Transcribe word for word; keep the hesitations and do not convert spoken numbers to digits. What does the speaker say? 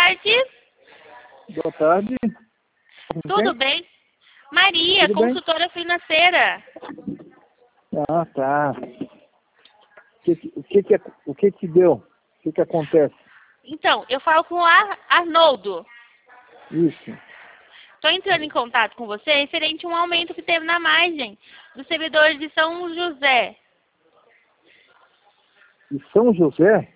tarde. Boa tarde. Tudo Quem? bem? Maria, Tudo bem? consultora financeira. Ah, tá. O que, que- o que, que, o que que deu? O que que acontece? Então, eu falo com o Ar Arnoldo. Isso. Estou entrando em contato com você referente a um aumento que teve na margem dos servidores de São José. E São José?